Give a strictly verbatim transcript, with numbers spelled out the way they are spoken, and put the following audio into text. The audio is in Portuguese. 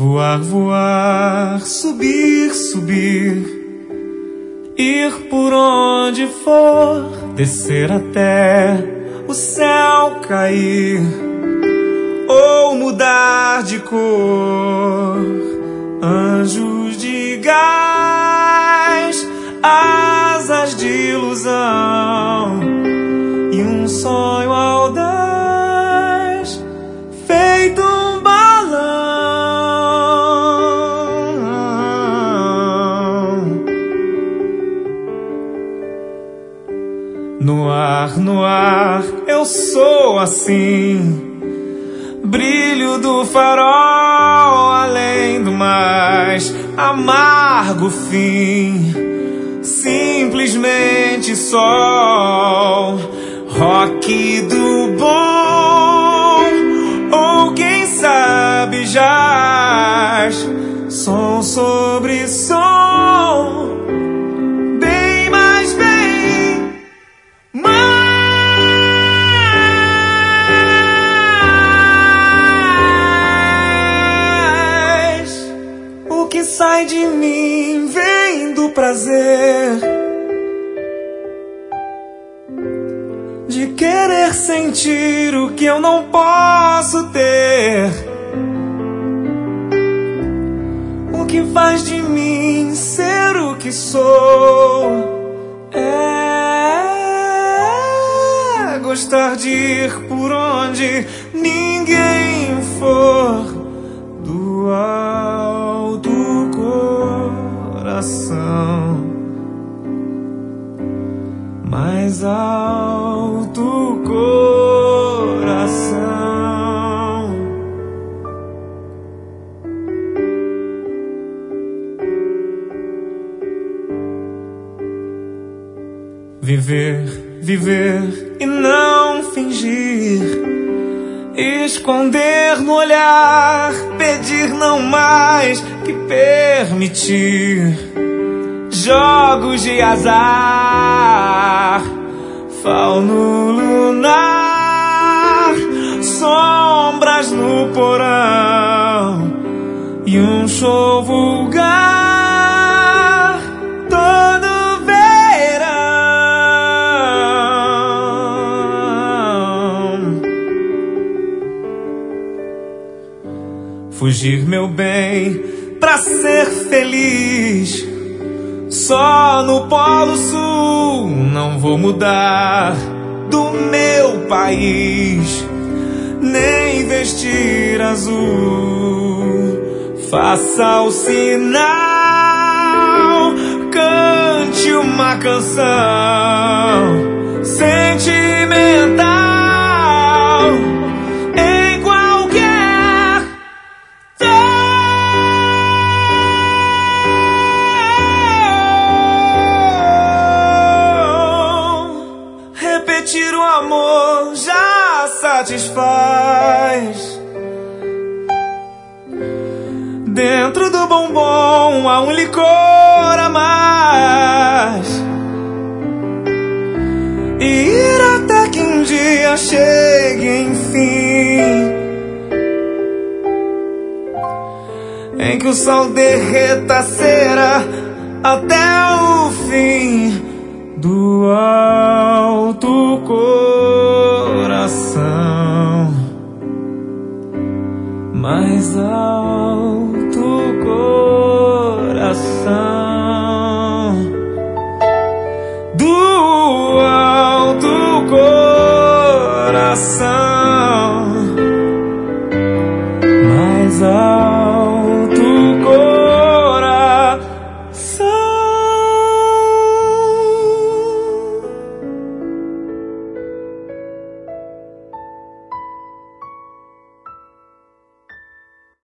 Voar, voar, subir, subir, ir por onde for, descer até o céu cair, ou mudar de cor. Anjos de gás, asas de ilusão e um sonho audaz, feito um balão. No ar, no ar, eu sou assim, brilho do farol, além do mais amargo fim, simplesmente sol, rock do bom, ou quem sabe jazz, som sobre som, bem mais bem mais. O que sai de mim vem do prazer de querer sentir o que eu não posso ter. O que faz de mim ser o que sou é gostar de ir por onde ninguém for, do alto coração, mais alto coração. Viver, viver e não fingir, esconder no olhar, pedir não mais que permitir. Jogos de azar, fauno lunar, sombras no porão e um show vulgar todo verão. Fugir, meu bem, pra ser feliz, só no Polo Sul. Não vou mudar do meu país, nem vestir azul. Faça o sinal, cante uma canção sentimental. Repetir o amor já satisfaz. Dentro do bombom há um licor a mais, e ir até que um dia chegue enfim, em que o sol derreta a cera até o fim, do alto coração, mais alto coração, do alto coração.